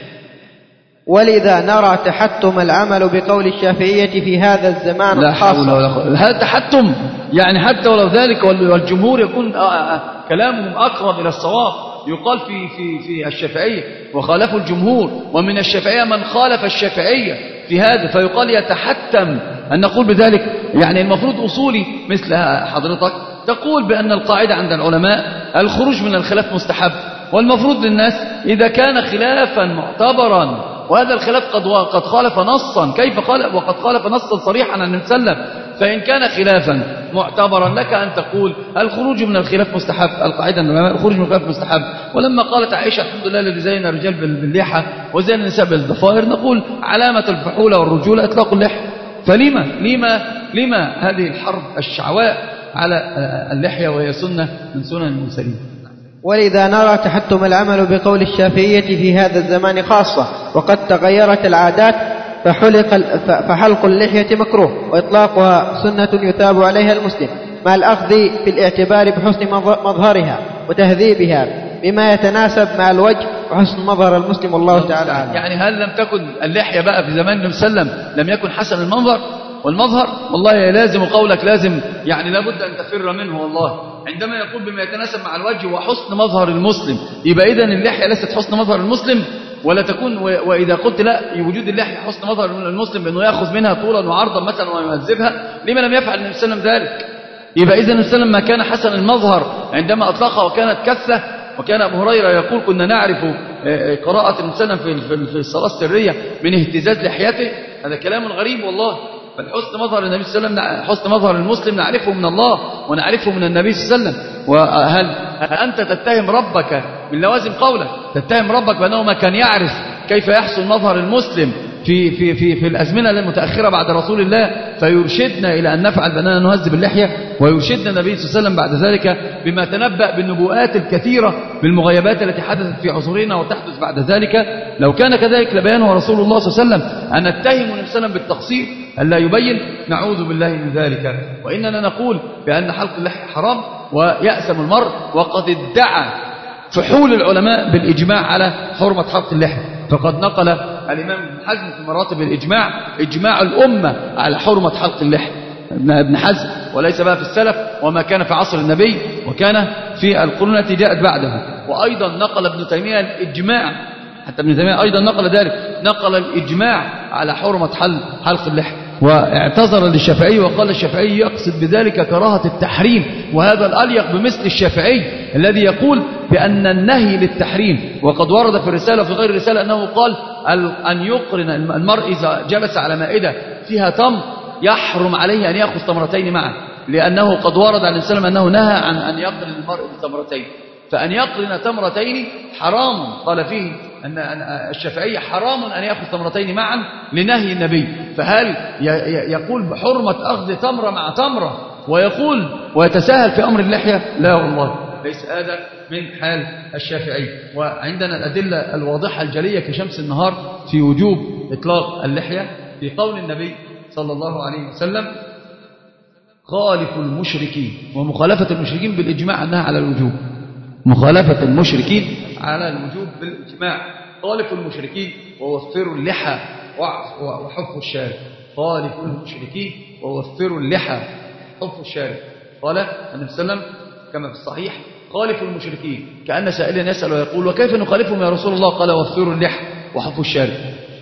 ولذا نرى تحتم العمل بقول الشافعية في هذا الزمان لا حول ولا قوة. هذا تحتم يعني حتى ولو ذلك والجمهور يكون كلامهم أقرب إلى الصواب. يقال في في في الشافعية وخالفوا الجمهور، ومن الشافعية من خالف الشافعية في هذا، فيقال يتحتم أن نقول بذلك. يعني المفروض أصولي مثل حضرتك تقول بأن القاعدة عند العلماء الخروج من الخلاف مستحب، والمفروض للناس إذا كان خلافا معتبرا وهذا الخلاف قد قد خالف نصا، كيف قال وقد خالف نصا صريحا عن النبي صلى الله عليه وسلم، فإن كان خلافا معتبرا لك أن تقول الخروج من الخلاف مستحب. القاعدة العلماء الخروج من الخلاف مستحب. ولما قالت عائشة الحمد لله الذي زين الرجال باللحى وزين النساء بالضفائر، نقول علامة الفحولة والرجولة إطلاق اللحى. فلما لما لما هذه الحرب الشعواء على اللحية وهي سنة من سنن المرسلين؟ ولذا نرى تحتم العمل بقول الشافعية في هذا الزمان خاصة، وقد تغيرت العادات فحلق فحلق اللحية مكروه وإطلاقها سنة يثاب عليها المسلم، مع الأخذ في الاعتبار بحسن مظهرها وتهذيبها بما يتناسب مع الوجه وحسن مظهر المسلم. والله تعالى عنه. يعني هل لم تكن اللحية بقى في زمان النبي صلى الله عليه وسلم لم يكن حسن المنظر والمظهر؟ والله لازم قولك لازم يعني لابد أن تفر منه. والله عندما يقول بما يتناسب مع الوجه وحسن مظهر المسلم، يبقى إذن اللحية ليست حسن مظهر المسلم ولا تكون. وإذا قلت لا وجود اللحية حسن مظهر المسلم بأنه يأخذ منها طولا وعرضا مثلا ويهذبها، لما لم يفعل النبي صلى الله عليه وسلم ذلك؟ يبقى إذن النبي صلى الله عليه وسلم ما كان حسن المظهر عندما أطلقها وكانت كثة. وكان أبو هريرة يقول كنا نعرف قراءة النبي صلى الله عليه وسلم في الصلاة السرية من اهتزاز لحيته. هذا كلام غريب والله. فالحسن مظهر النبي صلى الله عليه وسلم حسن مظهر المسلم نعرفه من الله ونعرفه من النبي صلى الله عليه وسلم. وهل أنت تتهم ربك من لوازم قولك، تتهم ربك بأنه ما كان يعرف كيف يحسن مظهر المسلم في في في في الأزمنة المتأخرة بعد رسول الله، فيرشدنا إلى أن نفعل بأننا نهذب اللحية، ويرشدنا النبي صلى الله عليه وسلم بعد ذلك بما تنبأ بالنبوءات الكثيرة بالمغيبات التي حدثت في عصورنا وتحدث بعد ذلك. لو كان كذلك لبيانه رسول الله صلى الله عليه وسلم. أن نتهم النبي صلى الله عليه وسلم بالتقصير ألا يبين، نعوذ بالله من ذلك. وإننا نقول بأن حلق اللحية حرام ويأسم المرء، وقد ادعى فحول العلماء بالإجماع على حرمة حلق اللحية. فقد نقل الإمام ابن حزم في مراتب الإجماع إجماع الأمة على حرمة حلق اللحية، ابن حزم، وليس بقى في السلف وما كان في عصر النبي وكان في القرون التي جاءت بعده. وأيضا نقل ابن تيمية الإجماع، حتى ابن تيمية أيضا نقل ذلك، نقل الإجماع على حرمة حلق اللحية، واعتذر للشافعي وقال الشافعي يقصد بذلك كراهة التحريم، وهذا الأليق بمثل الشافعي الذي يقول بأن النهي للتحريم. وقد ورد في الرسالة وفي غير الرسالة أنه قال أن يقرن المرء إذا جلس على مائدة فيها تمر يحرم عليه أن يأخذ تمرتين معا، لأنه قد ورد عن السلام أنه نهى عن أن يقرن المرء بتمرتين، فأن يقرن تمرتين حرام. قال فيه أن الشافعي حرام أن يأخذ تمرتين معا لنهي النبي. فهل يقول بحرمة أخذ تمرة مع تمرة ويقول ويتساهل في أمر اللحية؟ لا والله، ليس هذا من حال الشافعي. وعندنا الأدلة الواضحة الجلية كشمس النهار في وجوب إطلاق اللحية في قول النبي صلى الله عليه وسلم خالف المشركين. ومخالفة المشركين بالإجماع أنها على الوجوب، مخالفة المشركين على الوجوب بالإجماع. خالف المشركين ووفروا اللحى وحفوا الشارع. خالف المشركين ووفروا اللحى وحفوا الشارع. قال النبي صلى الله عليه وسلم كما في الصحيح خالف المشركين، كأن سائلا يسأل ويقول وكيف نخالفهم يا رسول الله؟ قال وفروا اللحى وحفوا الشارع.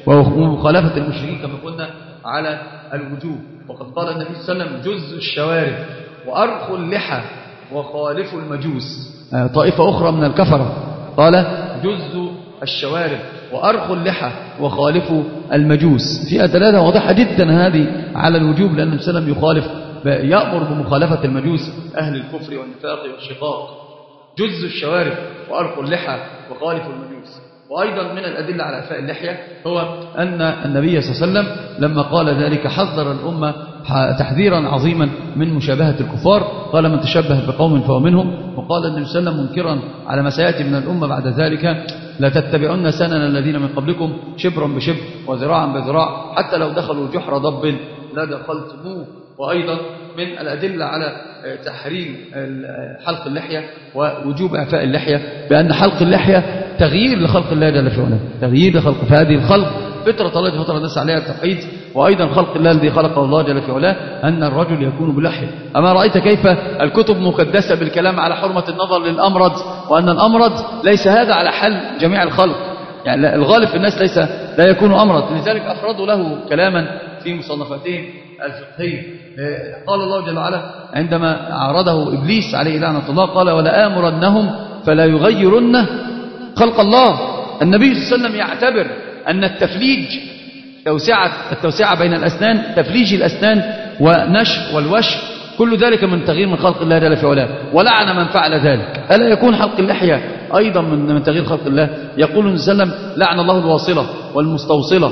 ومخالفة المشركين كما قلنا على الوجوب. وقد قال النبي صلى الله عليه وسلم جزوا الشوارب وأرخوا اللحى وخالفوا المجوس. طائفة أخرى من الكفرة قال جزوا الشوارب وأرخوا اللحى وخالفوا المجوس. فيها دلالة واضحة جدا هذه على الوجوب، لأن النبي صلى الله عليه وسلم يخالف يأمر بمخالفة المجوس أهل الكفر والنفاق والشقاق. جزوا الشوارب وأرخوا اللحى وخالفوا المجوس. وأيضا من الأدلة على إعفاء اللحية هو أن النبي صلى الله عليه وسلم لما قال ذلك حذر الأمة تحذيرا عظيما من مشابهة الكفار. قال من تشبه بقوم فهو منهم. وقال النبي صلى الله عليه وسلم منكرا على ما سيأتي من الأمة بعد ذلك لا تتبعون سنن الذين من قبلكم شبرا بشبر وذراعا بذراع حتى لو دخلوا جحر ضب لدخلتموه. وأيضا من الأدلة على تحريم حلق اللحية ووجوب إعفاء اللحية بأن حلق اللحية تغيير لخلق الله جل في علاه، تغيير لخلق. فهذه الخلق فطرة الله فطر الناس عليها التوحيد. وأيضا خلق الله الذي خلقه الله جل في علاه أن الرجل يكون بلحية. أما رأيت كيف الكتب مكدسة بالكلام على حرمة النظر للأمرض، وأن الأمرض ليس هذا على حل جميع الخلق، يعني الغالب في الناس ليس لا يكون أمرض. لذلك أفردوا له كلاما في مصنفاتهم الفقهية. قال الله جل وعلا عندما عارضه إبليس عليه لعنة الله قال ولا آمرنهم فلا يغيرن خلق الله. النبي صلى الله عليه وسلم يعتبر أن التفليج توسعة التوسعة بين الأسنان، تفليج الأسنان ونشف والوش، كل ذلك من تغيير من خلق الله جل في علاه، ولعن من فعل ذلك. ألا يكون حلق اللحية أيضا من من تغيير خلق الله؟ يقول النبي صلى الله عليه وسلم لعن الله الواصلة والمستوصلة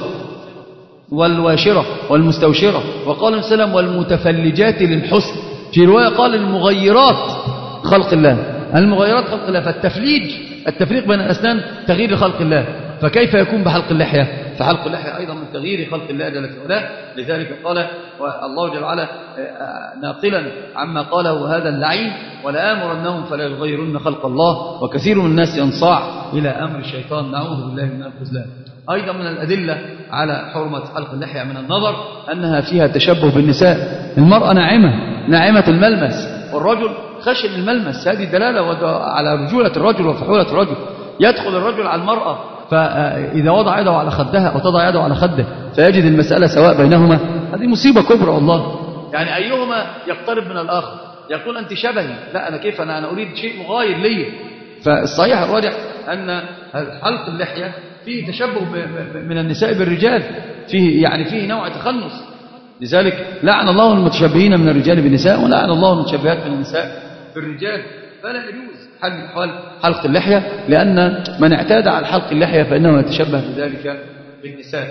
والواشرة والمستوشرة. وقال النبي صلى الله عليه وسلم والمتفلجات للحسن. في رواية قال المغيرات خلق الله، المغيرات خلق الله. فالتفليج التفريق بين الأسنان تغيير خلق الله، فكيف يكون بحلق اللحية؟ فحلق اللحية أيضا من تغيير خلق الله جل في علاه. لذلك قال الله جل وعلا ناقلا عما قاله هذا اللعين ولا آمرنهم فلا يغيرن خلق الله وكثير من الناس ينصاع إلى أمر الشيطان، نعوذ بالله من الخذلان. أيضا من الأدلة على حرمة حلق اللحية من النظر أنها فيها تشبه بالنساء. المرأة ناعمة ناعمة الملمس والرجل خشن الملمس، هذه دلالة على رجولة الرجل وفحولة الرجل. يدخل الرجل على المرأة فإذا وضع يده على خدها أو تضع يده على خده فيجد المسألة سواء بينهما، هذه مصيبة كبرى والله. يعني أيهما يقترب من الآخر؟ يقول أنت شبهي، لا أنا كيف أنا, أنا أريد شيء مغاير لي. فالصحيح الراجح أن حلق اللحية فيه تشبه من النساء بالرجال، فيه يعني فيه نوع تخنص. لذلك لعن الله المتشبهين من الرجال بالنساء ولعن الله المتشبهات من النساء بالرجال. فلا يجوز حل حلق اللحية، لأن من اعتاد على حلق اللحية فإنه يتشبه بذلك بالنساء.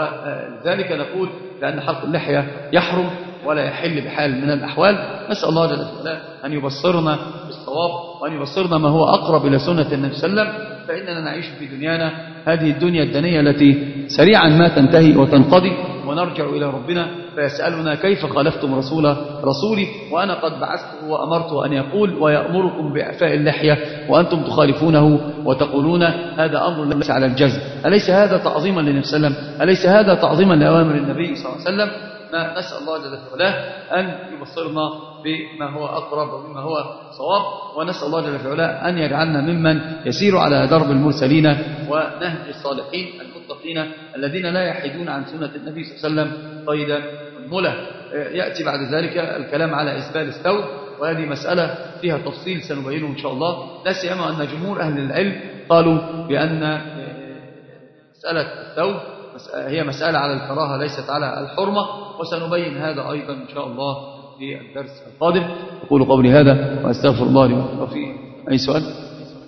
وذلك نقول لأن حلق اللحية يحرم ولا يحل بحال من الأحوال. نسأل الله جل وعلا أن يبصرنا بالصواب وأن يبصرنا ما هو أقرب إلى سنة النبي صلى الله عليه وسلم، فإننا نعيش في دنيانا هذه الدنيا الدنية التي سريعا ما تنتهي وتنقضي ونرجع إلى ربنا فيسألنا كيف خالفتم رسول رسولي وأنا قد بعثته وأمرته أن يقول ويأمركم بإعفاء اللحية وأنتم تخالفونه وتقولون هذا أمر ليس على الجزم. أليس هذا تعظيما للنبي صلى الله عليه وسلم؟ أليس هذا تعظيما لأوامر النبي صلى الله عليه وسلم؟ ما نسأل الله جل وعلا أن يبصرنا بما هو أقرب وبما هو صواب، ونسأل الله جل وعلا أن يجعلنا ممن يسير على درب المرسلين ونهج الصالحين المتقين الذين لا يحيدون عن سنة النبي صلى الله عليه وسلم قيدا والملة. يأتي بعد ذلك الكلام على إسبال الثوب، وهذه مسألة فيها تفصيل سنبينه إن شاء الله، لا سيما أن جمهور أهل العلم قالوا بأن مسألة الثوب هي مسألة على الكراهة ليست على الحرمة، وسنبين هذا أيضا إن شاء الله في الدرس القادم. أقول قولي هذا وأستغفر الله لي ولكم. وفي أي سؤال؟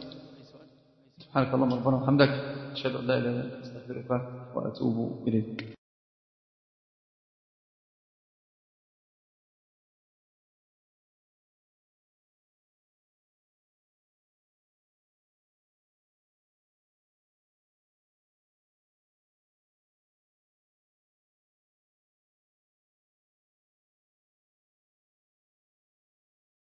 سبحانك اللهم ربنا وبحمدك، أشهد أن لا إله إلا أنت أستغفرك وأتوب إليك.